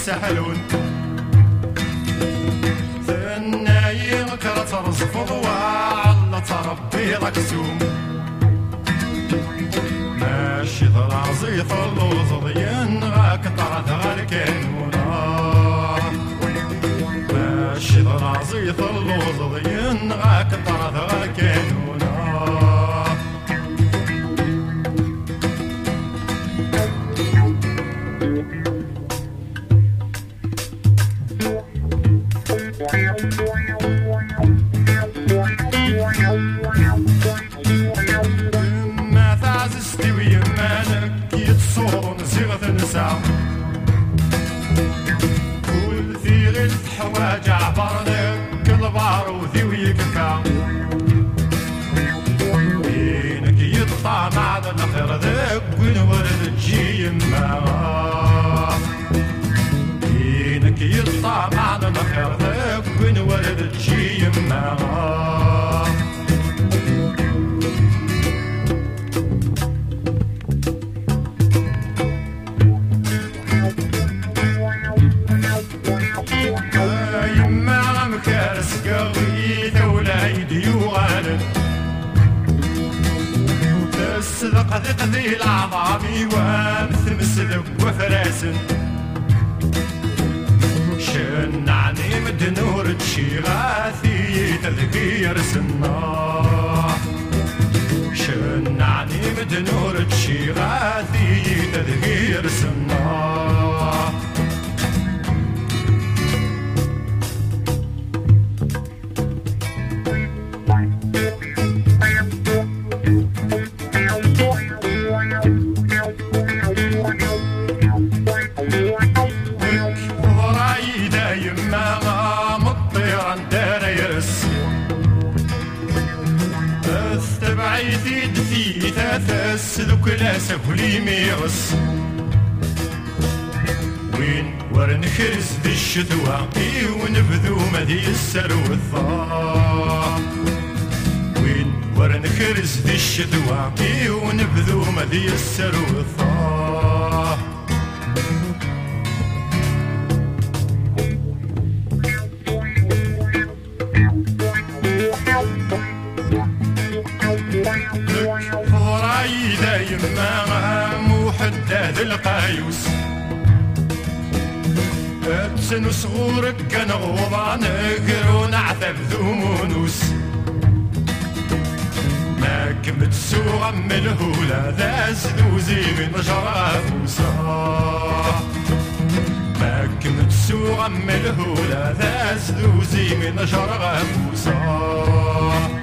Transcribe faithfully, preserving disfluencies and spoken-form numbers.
سحلون ثناي كرة ترزفض وعلى تربي لك سوم ماشي ضرازي ثلوز ضيان غاك طرد غالكانونا ماشي ضرازي ثلوز ضيان غاك طرد غالكانونا ما تعززتي ويمانك يتصور نزيغ تنسى كل ثيغ الحواج عبرنك البار وذي ويكفى بينك يطلع معدن خير ذاك وين ورد تجي يما بينك يطلع معدن خير ذاك وين ورد تجي يما تصدق ذي العظامي ومثمسل وفراسن شنعني مدنور تشيغاثي تذكير سنا شنعني مدنور تشيغاثي تذكير سنا استبعيتي دثي تاثس ذوك لا سهولي ميغس وين ورن خرس ذي الشتوى ونبذو مدي السرو الثار وين ورن خرس ذي الشتوى ونبذو مدي السرو الثار فضراي دايم ما محدد القايوس اتسن صغورك كان غوضا نقر ونعتب ذومونوس ما كمت سوغ من الهولة ذا سدوزي من شرافوسا ما كمت سوغ من الهولة ذا سدوزي من شرافوسا